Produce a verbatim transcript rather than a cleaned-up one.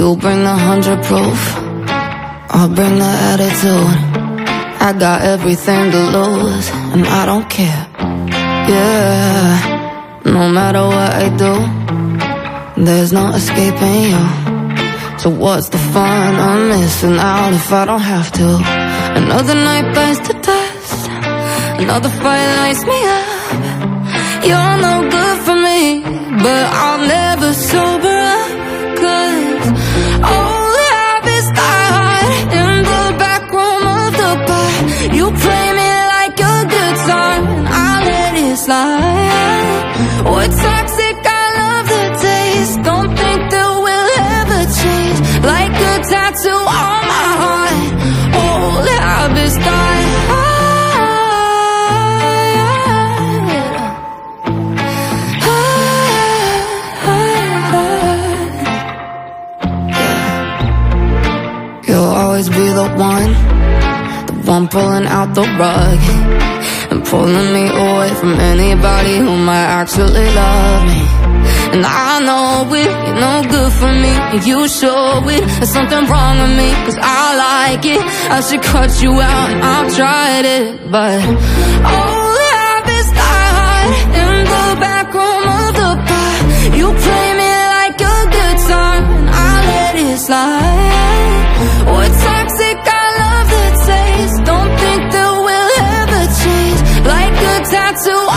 You bring the hundred proof, I'll bring the attitude. I got everything to lose, and I don't care. Yeah, no matter what I do, there's no escaping you. So what's the fun? I'm missing out if I don't have to. Another night bites the dust, another fight lights me up. You're no good for me, but I'll never sober up. Cause all the habits die hard in the back room of the bar. You play me like a guitar, and I let it slide. We're toxic, I love the taste. Don't think that we'll ever change. Like a tattoo on my heart, all the habits die hard. You'll always be the one, the one pulling out the rug and pulling me away from anybody who might actually love me. And I know it, you're no good for me, and you show it. There's something wrong with me, cause I like it. I should cut you out, and I've tried it. But all the habits die hard in the back room of the bar. You play me like a guitar, and I let it slide. We're toxic, I love the taste. Don't think that we'll ever change. Like a tattoo